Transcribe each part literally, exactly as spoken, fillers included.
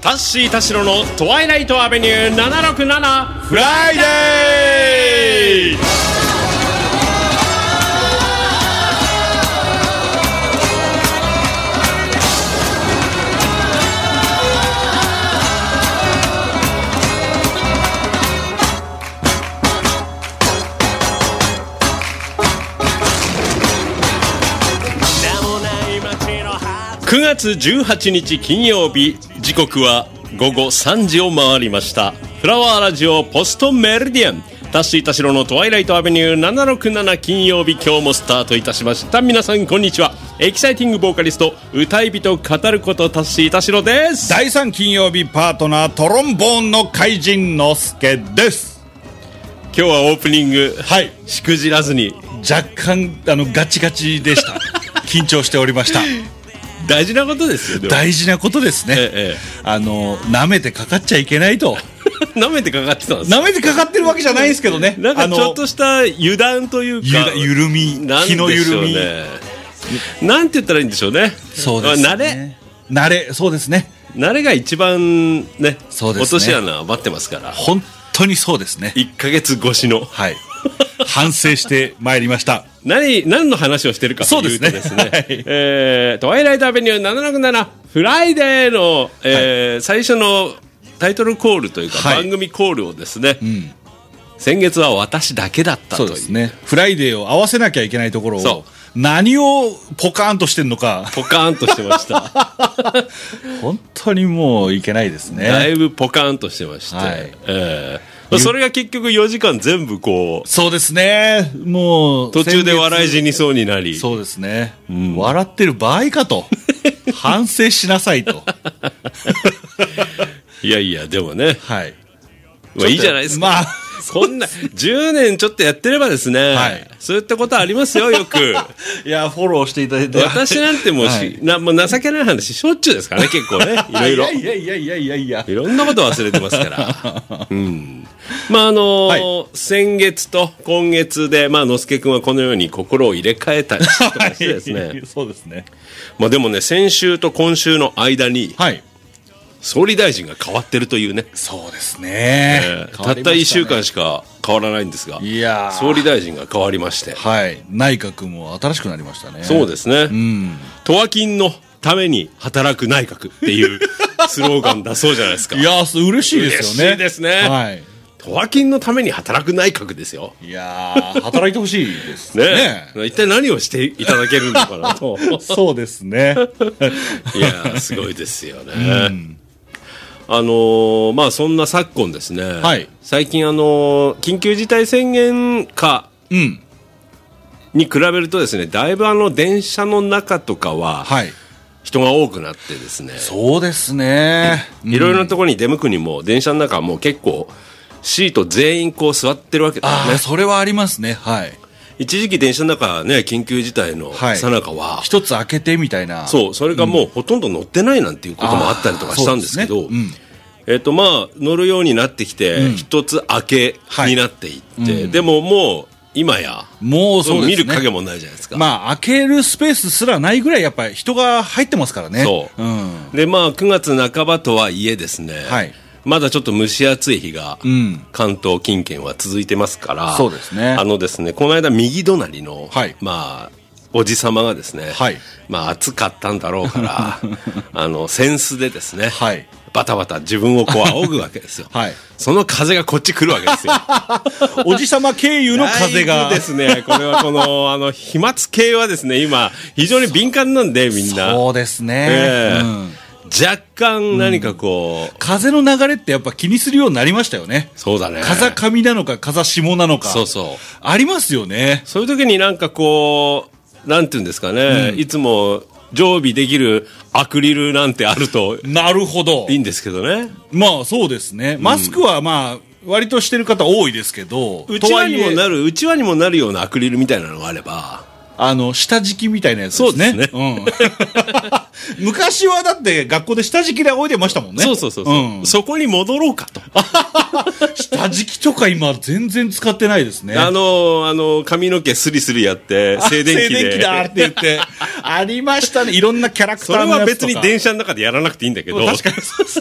タッシー田代のトワイライトアベニューななろくななフライデー。くがつじゅうはちにち金曜日、時刻はごごさんじを回りました。フラワーラジオポストメルディアン、タッシー田代のトワイライトアベニューななろくなな金曜日、今日もスタートいたしました。皆さんこんにちは。エキサイティングボーカリスト、歌い人語ることタッシー田代です。 だいさん金曜日パートナー、トロンボーンの怪人のすけです。 今日はオープニング、 はい、 しくじらずに若干あのガチガチでした緊張しておりました。 大事なことですよ。 大事なことですね、ええ、あの舐めてかかっちゃいけないと舐めてかかってたんですか。 舐めてかかってるわけじゃないんですけどね、 なんかちょっとした油断というかゆ緩み、気の緩み、 なんて言ったらいいんでしょうね。 そうですね、 慣れ慣れ、そうですね、 慣れが一番ね、 そうですね、 落とし穴待ってますから。 本当にそうですね。 いっかげつ越しの、 はい、反省してまいりました。 何, 何の話をしてるかというとですね、はい、えー、トワイライトアベニューななろくななフライデーの、えーはい、最初のタイトルコールというか、はい、番組コールをですね、うん、先月は私だけだったという。 そうですね、フライデーを合わせなきゃいけないところを何をポカーンとしてんのか、 ポカーンとしてました本当にもういけないですね。 だいぶポカーンとしてまして、はい、えーそれが結局よじかん全部こう、 そうですね、もう途中で笑い死にそうになり、 そうですね、うん、笑ってる場合かと反省しなさいといやいやでもね、 はい、 まあ、いいじゃないですか、まあ、こんなじゅうねんちょっとやってればですね、はい、そういったことありますよ、よくいやフォローしていただいて、 私なんてもうし、はい、なもう情けない話しょっちゅうですからね、結構ね、いろいろいやいやいやいやいやいろんなこと忘れてますからうん、まああのーはい、先月と今月で、まあ、のすけくんはこのように心を入れ替えたりとかしてですね、はい、 そうですね、 まあ、でもね、先週と今週の間に、はい、総理大臣が変わってるというね。 そうですね、 えー、たったいっしゅうかんしか変わらないんですが、 いや総理大臣が変わりまして、 はい、内閣も新しくなりましたね。 そうですね、 うん、 トワキンのために働く内閣っていうスローガンだそうじゃないですか。 いや嬉しいですよね。 嬉しいですね、はい、トワキンのために働く内閣ですよ。 いや働いてほしいですねね。一体何をしていただけるのかなとそうですねいやすごいですよね、うん、あのー、まあそんな昨今ですね、はい、最近あのー、緊急事態宣言下に比べるとですね、だいぶあの電車の中とかは、はい、人が多くなってですね、 そうですね、 いろいろなところに出向くにも電車の中はもう結構シート全員こう座ってるわけですね。 あ、それはありますね、はい、 一時期電車の中ね、緊急事態の最中は一つ開けてみたいな、 そう、それがもうほとんど乗ってないなんていうこともあったりとかしたんですけど、ね、うん、えーとまあ、乗るようになってきて一、うん、つ開けになっていって、はい、うん、でももう今やもうそうですね、 見る影もないじゃないですか。 まあ開けるスペースすらないぐらいやっぱり人が入ってますからね。 そう、うん、でまあくがつなかばとはいえですね、はい、まだちょっと蒸し暑い日が関東近県は続いてますから、うん、そうですね、あのですね、この間右隣の、はい、まあおじさまがですね、はい、まあ暑かったんだろうからあの扇子でですね、はい、バタバタ自分をこう仰ぐわけですよ、はい、その風がこっち来るわけですよおじさま経由の風がですね、これはこのあの飛沫系はですね今非常に敏感なんで、みんなそうですね、 えーうん、若干何かこう、 うん、風の流れってやっぱ気にするようになりましたよね。 そうだね、 風上なのか風下なのか、 そうそうありますよね。 そういう時になんかこうなんていうんですかね、うん、いつも常備できるアクリルなんてあるとなるほどいいんですけどね。 まあそうですね、マスクはまあ割としてる方多いですけど、 うちわにもなるうちわにもなるようなアクリルみたいなのがあれば、 あの下敷きみたいなやつですね。そうですね、うん、昔はだって学校で下敷きで置いてましたもんね。 そうそうそうそう、うん、そこに戻ろうかと下敷きとか今全然使ってないですね。 あのあの髪の毛スリスリやって静電気で静電気だって言ってありましたね、いろんなキャラクターのやつとか。 それは別に電車の中でやらなくていいんだけど、 確かにそうです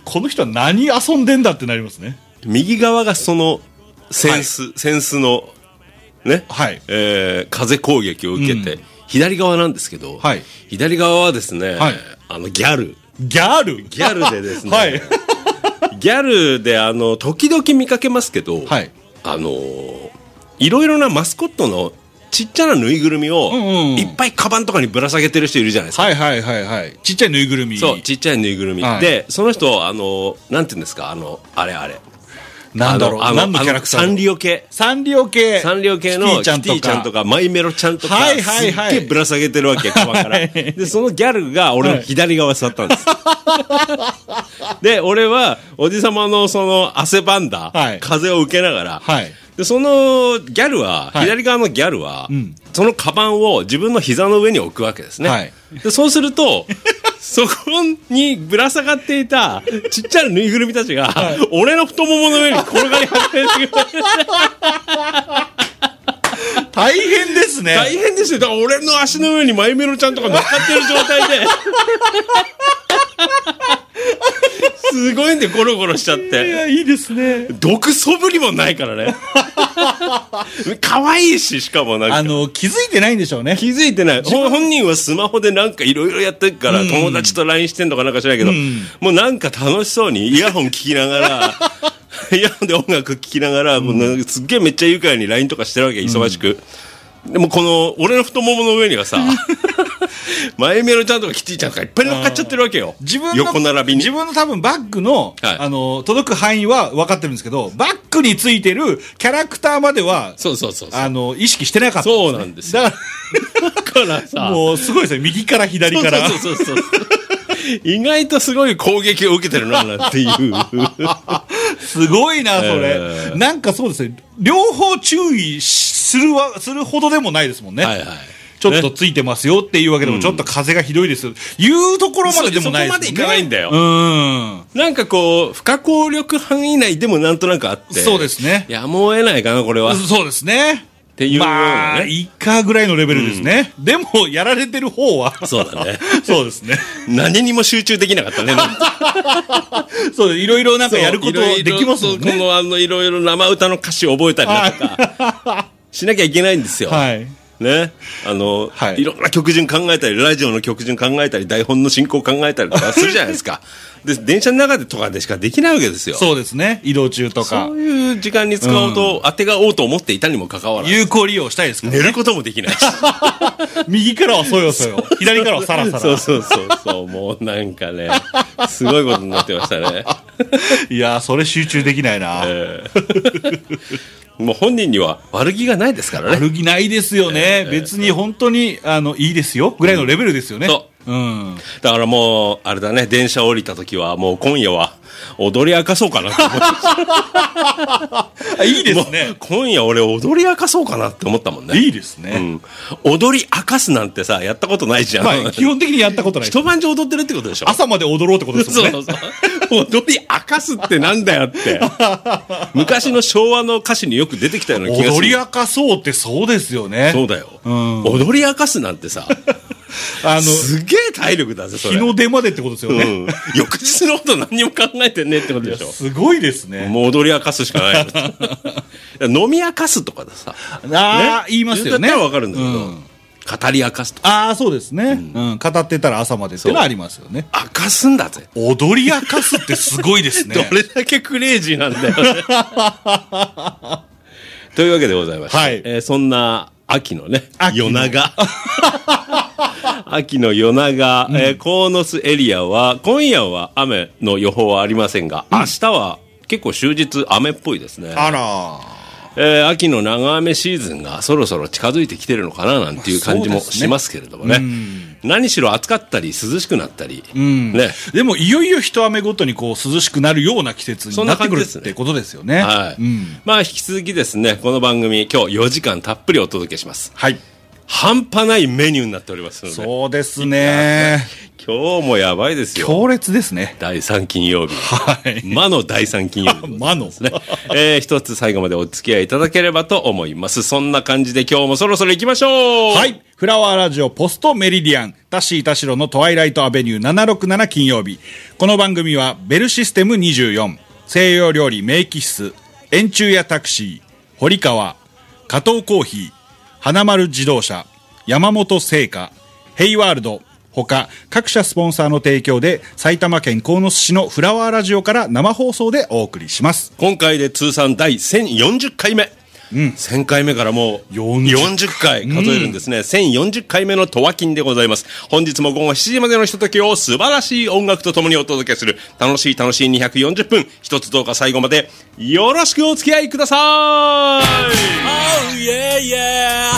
この人は何遊んでんだってなりますね。 右側がその扇子、はい、扇子のね、はい、えー、風攻撃を受けて、うん、左側なんですけど、はい、左側はですね、はい、あのギャルギャルギャルでですね、はい、ギャルであの時々見かけますけど、はい、あのいろいろなマスコットのちっちゃなぬいぐるみをいっぱいカバンとかにぶら下げてる人いるじゃないですか。 はいはいはいはい。ちっちゃいぬいぐるみ。 そう、ちっちゃいぬいぐるみ、はい、でその人あのなんていうんですか、あのあれあれなんだろう、あの何のキャラクター、 サンリオ系サンリオ系サンリオ系のキティちゃんとかマイメロちゃんとか、はいはいはい、すっげえぶら下げてるわけ、カバンから。でそのギャルが俺の左側座ったんです、はい、で俺はおじさまのその汗ばんだ風を受けながら、はい、でそのギャルは、はい、左側のギャルは、うん、そのカバンを自分の膝の上に置くわけですね、はい、でそうするとそこにぶら下がっていたちっちゃなぬいぐるみたちが、はい、俺の太ももの上に転がり始めてくる。 大変ですね。 大変ですよ。だから俺の足の上にマイメロちゃんとか乗っかってる状態ですごいんでゴロゴロしちゃって。いや、いいですね。 毒そぶりもないからね。可愛いし、しかもなんかあの気づいてないんでしょうね。 気づいてない。本人はスマホでなんかいろいろやってるから、うん、友達と ライン してんのかなんか知らないけど、うん、もうなんか楽しそうにイヤホン聞きながらイヤホンで音楽聴きながら、うん、もうすっげえめっちゃ愉快に ライン とかしてるわけ、忙しく、うん、でもこの俺の太ももの上にはさマイメロちゃんとかキティちゃんとかいっぱい乗っかっちゃってるわけよ。自分の横並びに自分の多分バッグの、はい、あの届く範囲は分かってるんですけど、バッグについてるキャラクターまではそうそうそうそう、あの意識してなかったんです、ね、 そうなんですよ。だからだからさ、 もうすごいですね、右から左からそうそうそうそう意外とすごい攻撃を受けてるななんていうすごいなそれ、えー、なんかそうですね、両方注意するわするほどでもないですもんね。はいはい、ちょっとついてますよっていうわけでも、ちょっと風がひどいです、うん、いうところまででもないですもんね。そこまでいかないんだよ。うん、なんかこう不可抗力範囲内でもなんとなくあって、そうですね、 やむを得ないかなこれは。 そうですねっていう、ね、 まあいっかぐらいのレベルですね、うん、でもやられてる方はそうだねそうですね、 何にも集中できなかったねそう、いろいろなんかやることできますもんね。 このあのいろいろ生歌の歌詞を覚えたりだとかしなきゃいけないんですよ。はいね、あの、はい、いろんな曲順考えたり、ラジオの曲順考えたり、台本の進行考えたりとかするじゃないですか。で、電車の中でとかでしかできないわけですよ。 そうですね。移動中とか。 そういう時間に使おうと、うん、当てがおうと思っていたにもかかわらず。 有効利用したいですからね。 寝ることもできないし。 右からはそよそよ。左からはサラサラ。 そうそうそうそう。もうなんかね、すごいことになってましたね。 いやー、それ集中できないな。えーもう本人には悪気がないですからね。 悪気ないですよね、えー、別に本当にあのいいですよぐらいのレベルですよね、うん、そう、うん、 だからもうあれだね、電車降りた時はもう今夜は踊り明かそうかなって思っていいですね。 今夜俺踊り明かそうかなって思ったもんね。 いいですね、 うん、踊り明かすなんてさやったことないじゃん、はい、 基本的にやったことない。 一晩中踊ってるってことでしょ。 朝まで踊ろうってことですもんね。そうそうそう踊り明かすってなんだよって昔の昭和の歌詞によく出てきたような気がする。 踊り明かそうってそうですよね。 そうだよ、うん、踊り明かすなんてさあのすげえ体力だぜそれ。 日の出までってことですよね、うん、 翌日のこと何にも考えてねってことでしょ。 すごいですね。 もう踊り明かすしかない飲み明かすとかでさあ、ね、言いますよね。 言ったら分かるんだけど、うん、語り明かすとか。 ああそうですね、うんうん、語ってたら朝までってのありますよね。 明かすんだぜ。 踊り明かすってすごいですねどれだけクレイジーなんだよねというわけでございまして、はい、えー、そんな秋のね夜長秋の夜長、うん、えー、鴻巣エリアは今夜は雨の予報はありませんが、うん、明日は結構終日雨っぽいですね。 あら、 えー、秋の長雨シーズンがそろそろ近づいてきてるのかななんていう感じもしますけれどもね、ね、何しろ暑かったり涼しくなったり、うん、ね、 でもいよいよ一雨ごとにこう涼しくなるような季節になってくるってことですよね。 はい、うん、まあ引き続きですねこの番組今日よじかんたっぷりお届けします。はい、半端ないメニューになっておりますので。 そうですね、 今日もやばいですよ。 強烈ですね。 だいさん金曜日、はい、魔のだいさん金曜日魔のですね、えー、一つ最後までお付き合いいただければと思います。そんな感じで今日もそろそろ行きましょう。 はい、 フラワーラジオポストメリディアン、タッシー田代のトワイライトアベニューななろくなな金曜日。この番組はベルシステムにじゅうよん、西洋料理名気室、円柱屋タクシー、堀川、加藤コーヒー、花丸自動車、山本製菓、ヘイワールド、他各社スポンサーの提供で埼玉県鴻巣市のフラワーラジオから生放送でお送りします。 今回で通算第せんよんじゅっかいめ、うん、せんかいめからもうよんじゅっかい数えるんですね、うん、せんよんじゅっかいめのトワキンでございます。本日も午後しちじまでのひとときを素晴らしい音楽とともにお届けする楽しい楽しいにひゃくよんじゅっぷん、一つどうか最後までよろしくお付き合いください。 Oh yeah yeah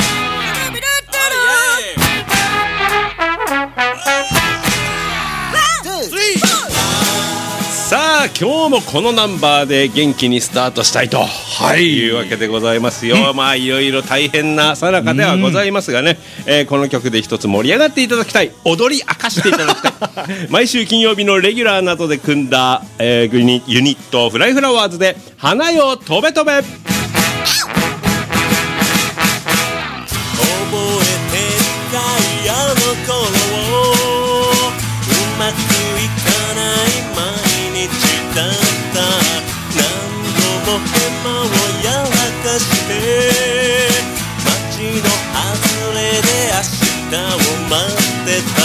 さあ今日もこのナンバーで元気にスタートしたいと、はい、いうわけでございますよ、うん、まあいろいろ大変なさなかではございますがね、えー、この曲で一つ盛り上がっていただきたい、踊り明かしていただきたい毎週金曜日のレギュラーなどで組んだ、えー、ユニットフライフラワーズで花よ飛べ飛べ。覚えてたいあの頃をうまくいかない毎日だった、何度もヘマをやらかして街の外れで明日を待ってた。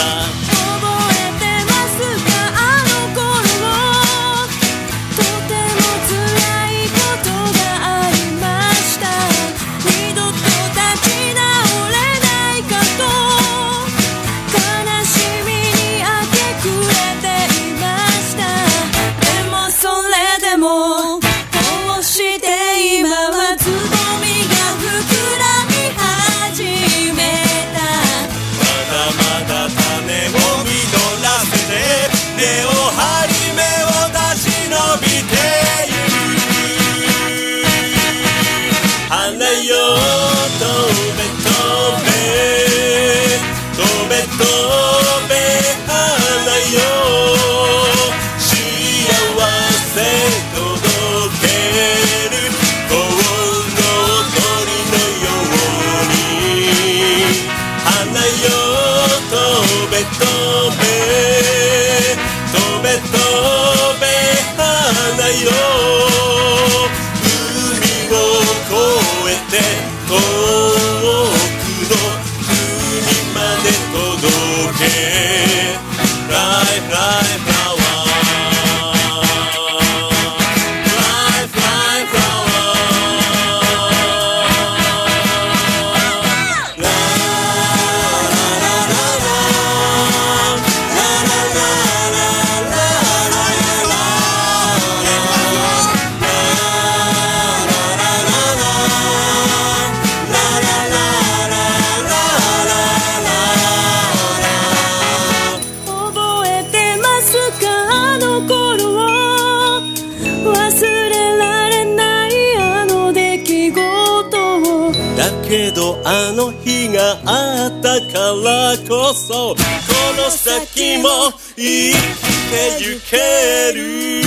あの日があったからこそこの先も生きてゆける。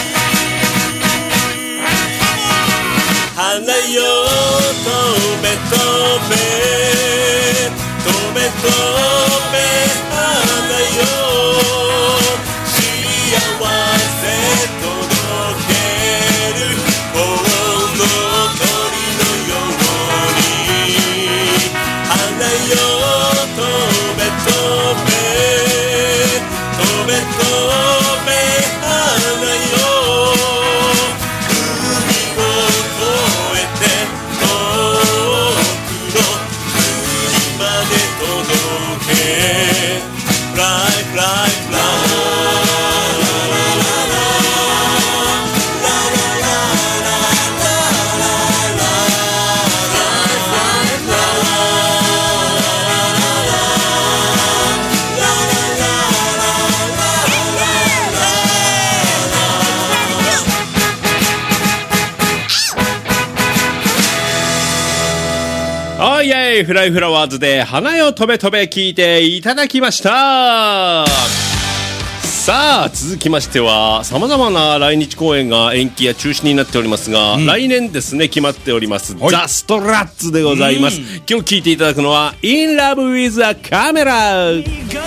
花よ飛べ飛べ飛べ飛べ花よ幸せ届けるこの鳥のように花よ飛べ飛べ飛べ飛べ花よ海を越えて遠くの国まで届け Fly fly fly おいえいフライフラワーズで花よ飛べ飛べ聞いていただきました。 さあ続きましてはさまざまな来日公演が延期や中止になっておりますが、うん、来年ですね決まっておりますザ・ストラッツでございます。今日聴いていただくのは In Love with a Camera。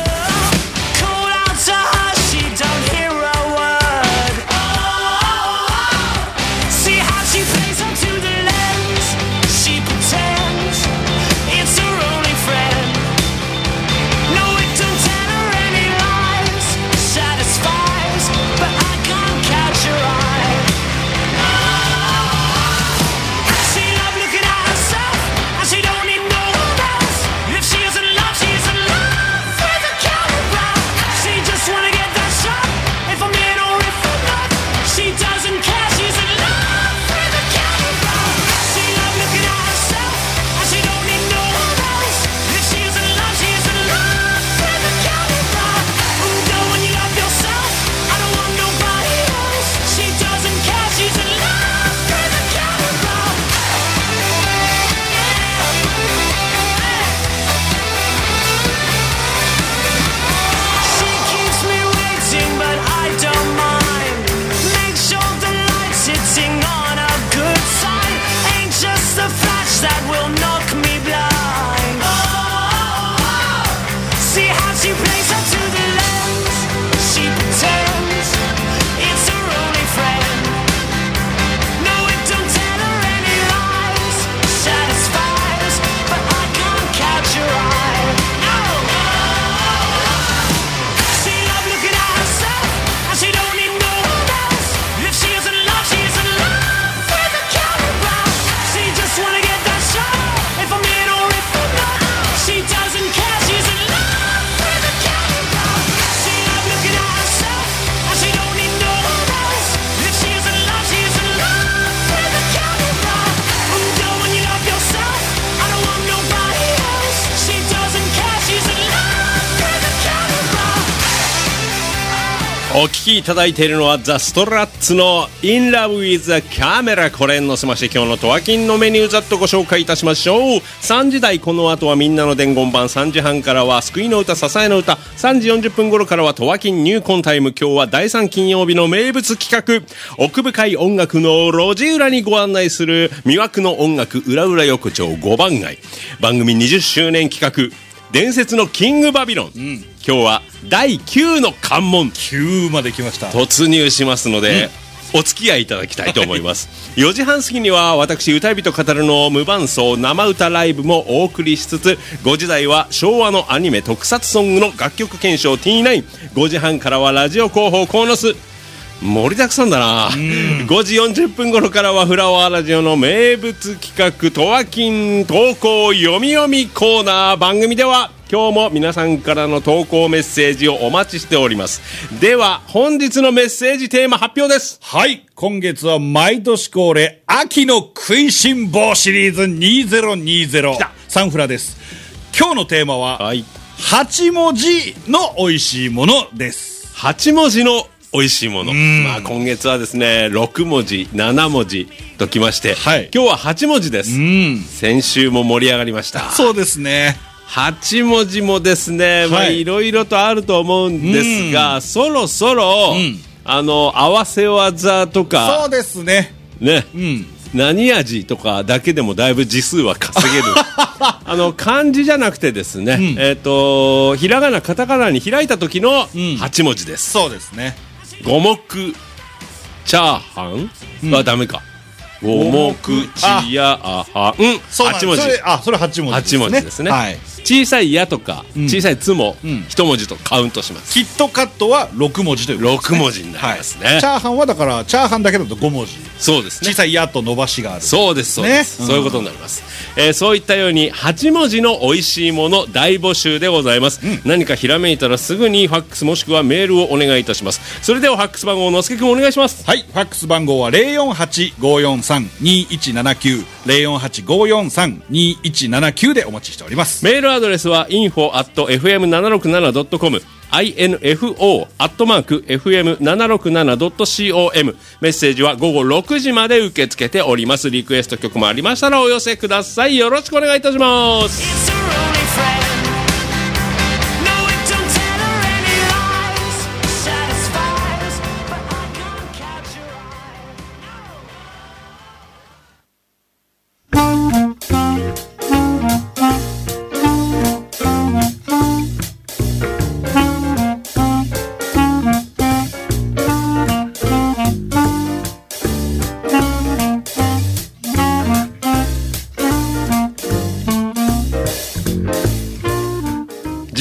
お聴きいただいているのはザ・ストラッツの In Love with a Camera。 これに乗せまして今日のトワキンのメニューざっとご紹介いたしましょう。さんじ台この後はみんなの伝言版、さんじはんからは救いの歌支えの歌、さんじよんじゅっぷん頃からはトワキン入魂タイム。今日はだいさん金曜日の名物企画、奥深い音楽の路地裏にご案内する魅惑の音楽裏裏横丁ご番街。番組にじゅっしゅうねん企画伝説のキングバビロン、うん、今日はだいきゅうの関門きゅうまで来ました突入しますので、うん、お付き合いいただきたいと思いますよじはん過ぎには私歌人語るの無伴奏生歌ライブもお送りしつつ、ごじ台は昭和のアニメ特撮ソングの楽曲検証 ティーナイン、 ごじはんからはラジオ広報コーノス、盛りだくさんだな。ごじよんじゅっぷん頃からはフラワーラジオの名物企画トワキン投稿読み読みコーナー。番組では今日も皆さんからの投稿メッセージをお待ちしております。では本日のメッセージテーマ発表です。 はい、今月は毎年恒例秋の食いしん坊シリーズにせんにじゅうサンフラです。今日のテーマは、はい、はち文字の美味しいものです。 はち文字の美味しいもの、まあ、今月はですねろく文字なな文字ときまして、はい、今日ははち文字です。先週も盛り上がりました。 そうですね、 はち文字もですね、まあ、いろいろとあると思うんですが、そろそろ、うん、あの合わせ技とか、 そうですねね、うん、何味とかだけでもだいぶ字数は稼げるあの漢字じゃなくてですね、うん、えーとひらがなカタカナに開いた時のはち文字です、 うん、そうですね。 五目チャーハンはダメか、うん、五目チヤーハン、はち文字。 あ、それはち文字ですね。 はち文字ですね、はい、小さいやとか、うん、小さいつも、うん、一文字とカウントします。 キットカットはろく文字ということですね。 ろく文字になりますね、 はい、チャーハンはだからチャーハンだけだとご文字。 そうですね、 小さいやと伸ばしがある。 そうですそうです、ね、そういうことになります、うん、えー、そういったようにはち文字の美味しいもの大募集でございます、うん、何かひらめいたらすぐにファックスもしくはメールをお願いいたします。それではファックス番号のすけくんお願いします。 はい、ファックス番号は ゼロよんはち ごよんさん にいちななきゅう ゼロよんはち ごよんさん にいちななきゅう でお待ちしております。 メールアドレスは インフォ アット エフエムななろくなな ドット コム インフォ アットマーク エフエムななろくなな ドット コム。 メッセージは午後ろくじまで受け付けております。リクエスト曲もありましたらお寄せください。よろしくお願いいたします。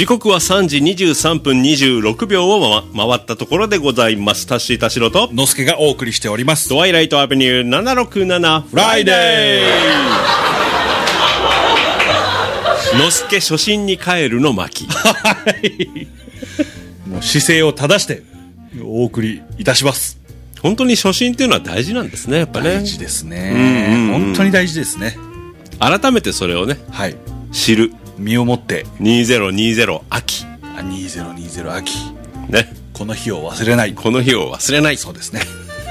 時刻はさんじにじゅうさんぷんにじゅうろくびょうを回ったところでございます。タッシー田代とのすけがお送りしております。 トワイライトアベニューななろくななフライデー。のすけ初心に帰るの巻。 もう姿勢を正してお送りいたします。 本当に初心っていうのは大事なんですね、やっぱね。 大事ですね、うんうんうん、本当に大事ですね。 改めてそれをね、 はい、 知る身をもってにせんにじゅう秋あにせんにじゅう秋ね、 この日を忘れない、 この日を忘れない。 そうですね。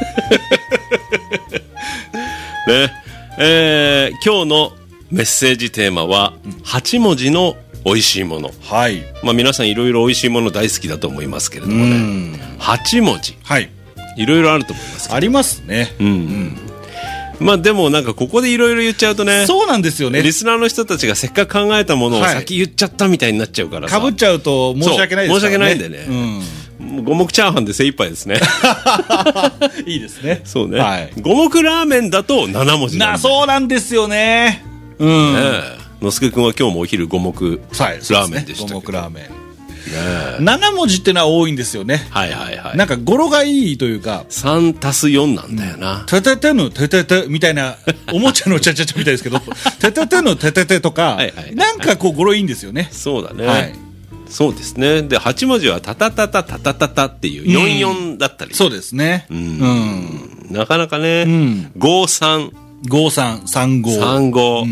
ね、えー、今日のメッセージテーマは、うん、はちもじの美味しいもの。 はい。 まあ皆さんいろいろ美味しいもの大好きだと思いますけれどもね。はちもじ。 はい。 いろいろあると思いますけど。 ありますね。 うん。うん、まあでもなんかここでいろいろ言っちゃうとね。 そうなんですよね。 リスナーの人たちがせっかく考えたものを先言っちゃったみたいになっちゃうからさ。 かぶっちゃうと申し訳ないですからね。 申し訳ないんでね。うん。五目チャーハンで精一杯ですね。 いいですね。 そうね。 はい。 五目ラーメンだとななもじなんだ。な、そうなんですよね。うん。 ねえ。のすけくんは今日もお昼五目ラーメンでしたけど、 五目ラーメン、ね、ななもじってのは多いんですよね。 はいはいはい。 なんか語呂がいいというかさんたすよんなんだよな。 てててのてててみたいなおもちゃのちゃちゃちゃみたいですけどてててのてててとか、はいはい、なんかこう語呂いいんですよね。 そうだね、 はい、 そうですね。ではちもじはタタタタタタタタっていうよんよんだったり、 うん、そうですね、うんうん、なかなかね、うん、ごさんごさん、さんご、 さんご、うん、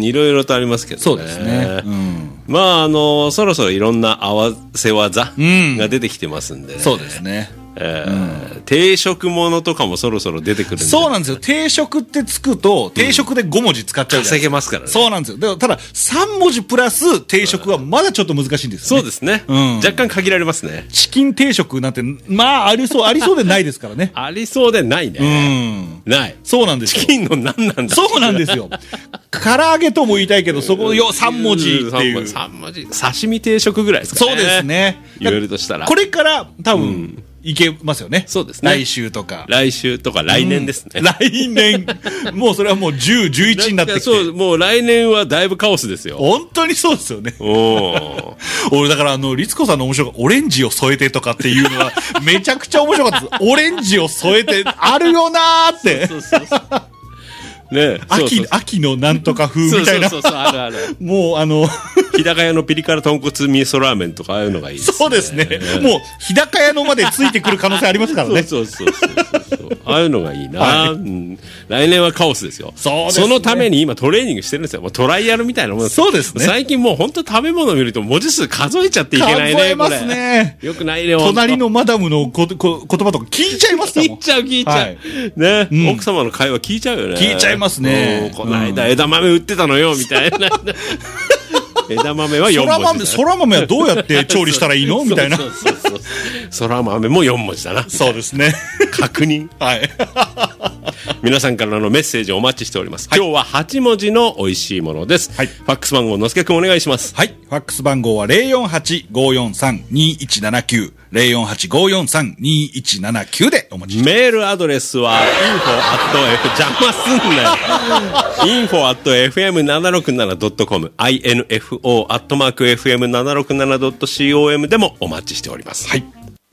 いろいろとありますけどね。 そうですね。うん、 まああのそろそろいろんな合わせ技が出てきてますんで、ね、 そうですね。 えーうん、定食ものとかもそろそろ出てくるんで。 そうなんですよ。定食ってつくと定食でごもじ使っちゃうじゃないですか。 稼げますからね。 そうなんですよ。でもたださんもじプラス定食はまだちょっと難しいんですよね。 そうですね、うん、若干限られますね。 チキン定食なんてまあありそうありそうでないですからね。 ありそうでないね。うん、ない。 そうなんですよ。 チキンの何なんだ。 そうなんですよ。唐揚げとも言いたいけどそこよさんもじっていう。 さんもじ刺身定食ぐらいですかね。 そうですね。 言えるとしたらこれから多分、うんいけますよね。 そうですね。 来週とか。 来週とか来年ですね。 うん、来年。もうそれはもうじゅう、じゅういちになってきて。 そう、もう来年はだいぶカオスですよ。 本当にそうですよね。お俺だからあの、律子さんの面白いオレンジを添えてとかっていうのはめちゃくちゃ面白かったです。オレンジを添えてあるよなーって。そうそうそうそうね、秋、そうそうそう秋のなんとか風みたいな。そうそうそう、あるある。もうあの、 日高屋のピリ辛豚骨味噌ラーメンとかああいうのがいいですね。 そうですね。もう日高屋のまでついてくる可能性ありますからね。 そうそうそうそうそう。ああいうのがいいな、はいうん。来年はカオスですよ。 そうですね。 そのために今トレーニングしてるんですよ。もうトライアルみたいなもんです。 そうですね。 最近もう本当食べ物を見ると文字数数えちゃっていけないね。 数えますね。 よくないね。 隣のマダムのここ言葉とか聞いちゃいますもん。 聞いちゃう聞いちゃう。はい、ね、うん、奥様の会話聞いちゃうよね。 聞いちゃいますね。 この間枝豆売ってたのよみたいな。枝豆はよんもじだ。 そら豆はどうやって調理したらいいのみたいな。そうそうそうそう。 そら豆もよんもじだな。 そうですね。 確認。 はい。 皆さんからのメッセージをお待ちしております。はい、今日ははちもじの美味しいものです。はい、ファックス番号のすけくんお願いします。 はい。ファックス番号は ゼロよんはち ごよんさん にいちななきゅう ゼロよんはち ごよんさん にいちななきゅう でお待ちしております。 メールアドレスは インフォ アット エフ 邪魔すんなよ。インフォ アット エフエムななろくななドットコム インフォ アットマーク エフエムななろくななドットコム でもお待ちしております。 はい。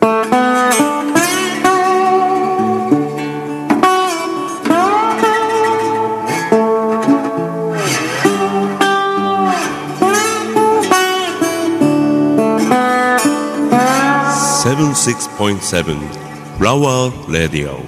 セブンティーシックスポイントセブン Flower Radio。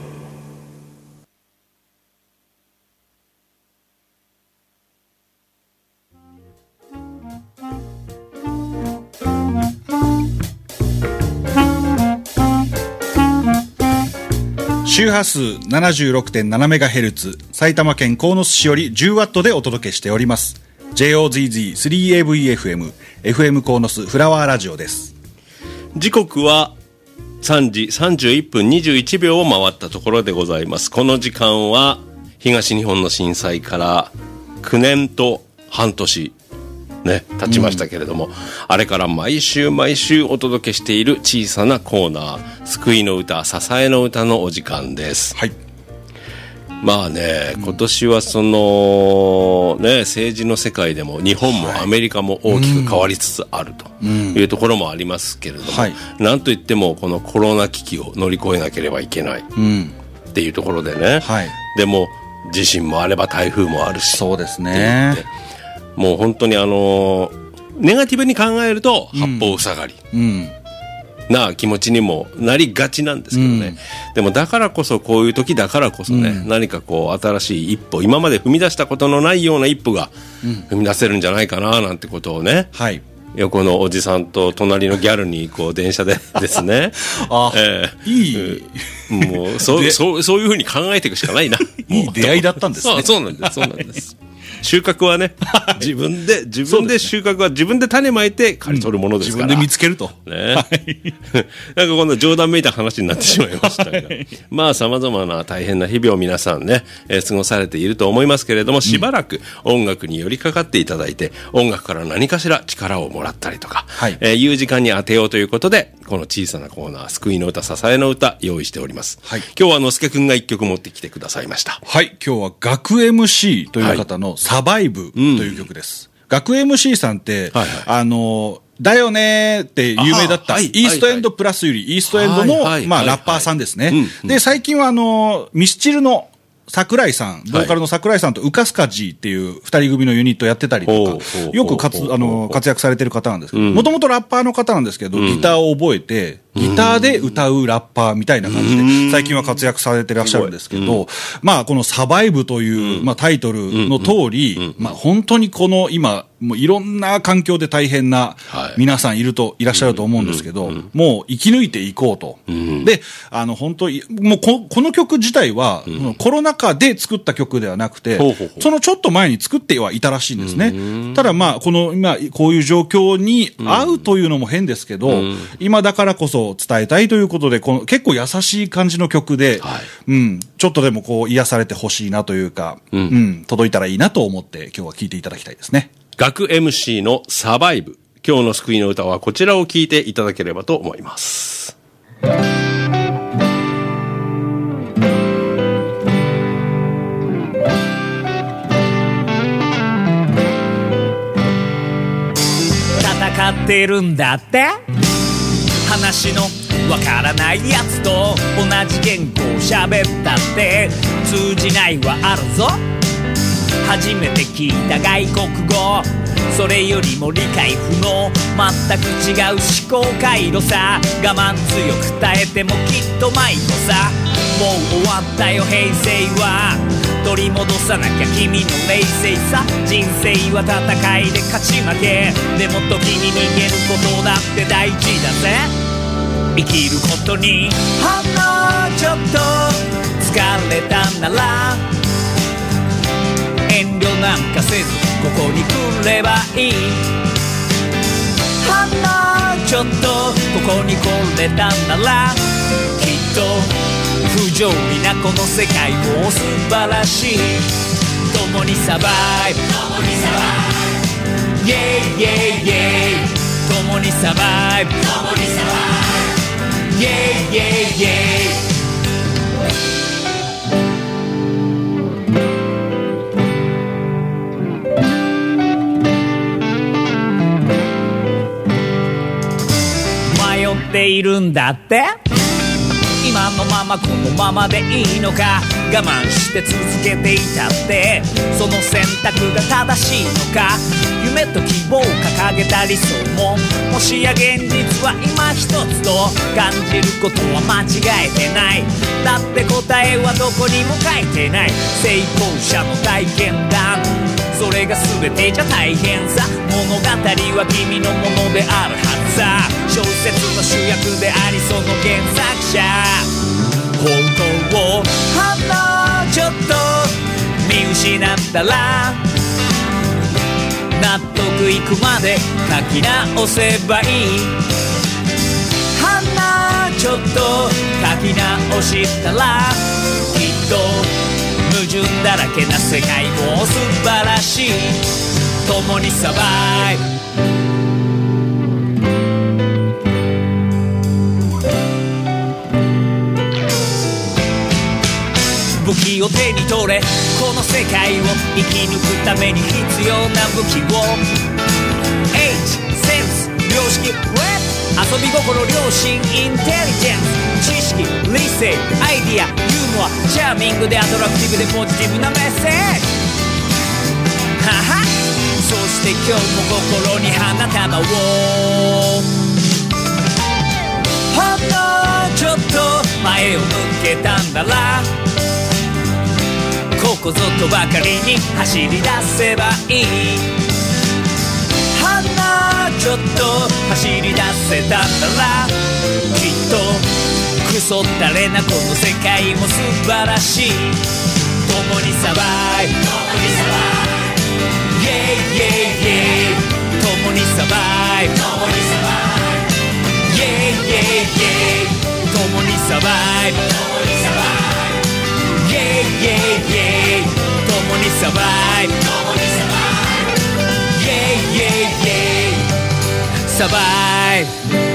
周波数 ななじゅうろくてんななメガヘルツ 埼玉県鴻巣市より じゅうワット でお届けしております。 ジェイオーゼットゼットスリーエーブイエフエム エフエム 鴻巣フラワーラジオです。 時刻はさんじさんじゅういっぷんにじゅういちびょうを回ったところでございます。この時間は東日本の震災からきゅうねんとはんとしね経ちましたけれども、うん、あれから毎週毎週お届けしている小さなコーナー、救いの歌、支えの歌のお時間です。 はい。 まあね、今年はその、ね、政治の世界でも日本もアメリカも大きく変わりつつあるというところもありますけれども、はい、なんといってもこのコロナ危機を乗り越えなければいけないっていうところでね、はい、でも地震もあれば台風もあるし、 そうですね、 もう本当にあのネガティブに考えると八方塞がり、うんうんな気持ちにもなりがちなんですけどね、うん、でもだからこそこういう時だからこそね、うん、何かこう新しい一歩、今まで踏み出したことのないような一歩が踏み出せるんじゃないかななんてことをね、はい、横のおじさんと隣のギャルにこう電車でですねあ、えー、いいもうそそ う, そういうふうに考えていくしかないな。 いい出会いだったんですね。 そう、そうなんです、そうなんです収穫はね、自分で自分で収穫は自分で種まいて刈り取るものですから、 うん、自分で見つけると、 ね、はい、なんかこんな冗談めいた話になってしまいましたが、はい、まあさまざまな大変な日々を皆さんね、えー、過ごされていると思いますけれども、しばらく音楽に寄りかかっていただいて、音楽から何かしら力をもらったりとか、はい、えー、いう時間に当てようということで、この小さなコーナー、救いの歌、支えの歌用意しております、はい、今日はのすけくんが一曲持ってきてくださいました。 はい、今日は学 エムシー という方のサバイブ、はい、という曲です。うん、学 エムシー さんって、はいはい、あのだよねーって有名だった、はい、イーストエンドプラスよりイーストエンドの、はいはい、まあ、ラッパーさんですね。はいはい、で、最近はあのミスチルの桜井さん、ボーカルの桜井さんとウカスカジーっていう二人組のユニットやってたりとか、よく活、あの、活躍されてる方なんですけど、もともとラッパーの方なんですけど、ギターを覚えて、ギターで歌うラッパーみたいな感じで、最近は活躍されてらっしゃるんですけど、まあ、このサバイブという、まあ、タイトルの通り、まあ、本当にこの今、もういろんな環境で大変な皆さんいると、いらっしゃると思うんですけど、もう生き抜いていこうと。で、あの、本当に、もうこ、この曲自体は、コロナ禍で作った曲ではなくて、そのちょっと前に作ってはいたらしいんですね。ただまあ、この今、こういう状況に合うというのも変ですけど、今だからこそ伝えたいということで、この結構優しい感じの曲で、はい、うん、ちょっとでもこう癒されてほしいなというか、うん、うん、届いたらいいなと思って今日は聴いていただきたいですね。 学 エムシー のサバイブ。今日の救いの歌はこちらを聴いていただければと思います。 戦ってるんだって話のわからないやつと同じ言語を喋ったって通じないはあるぞ。初めて聞いた外国語、それよりも理解不能、全く違う思考回路さ。我慢強く耐えてもきっと迷子さ。もう終わったよ平成は、取り戻さなきゃ君の冷静さ。人生は戦いで勝ち負け、でも時に逃げることだって大事だぜ。生きることにほんのちょっと疲れたなら、遠慮なんかせずここに来ればいい。ほんのちょっとここに来れたなら、きっと不条理なこの世界も素晴らしい。共にサバイブ、共にサバイブ、イェイイェイイェイ、共にサバイブ、共にサバイブ、イェイイェイイェイ。ているんだって、今のままこのままでいいのか、我慢して続けていたってその選択が正しいのか。夢と希望を掲げた理想も、もしや現実は今一つと感じることは間違えてない。だって答えはどこにも書いてない。成功者の体験談、それが全てじゃ大変さ。物語は君のものであるはずさ。小説の主役でありその原作者。方向をほんのちょっと見失ったら、納得いくまで書き直せばいい。ほんのちょっと書き直したら、きっと矛盾だらけな世界も素晴らしい。共にサバイブ、不器を手に取れ、この世界を生き抜くために必要な武器を H、センス、良識、レップ、遊び心、良心、インテリジェンス、知識、理性、アイディア、ユーモア、チャーミングでアトラクティブでポジティブなメッセージ。はは、そして今日も心に花束をほんのちょっと前を向けたんだら、ここぞとばかりに走り出せばいい。ほんのちょっと走り出せたんだら、きっとクソったれなこの世界も素晴らしい。共にサバイブ、共にサバイブ、イェイイェイイェイ、共にサバイブ、共にサバイブ、イェイイェイイェイ、共にサバイブ、共にサバイブ、イェイイェイイェイ、共にサバイブ、共にサバイブ、イェイイェイイェイ、サバイブ。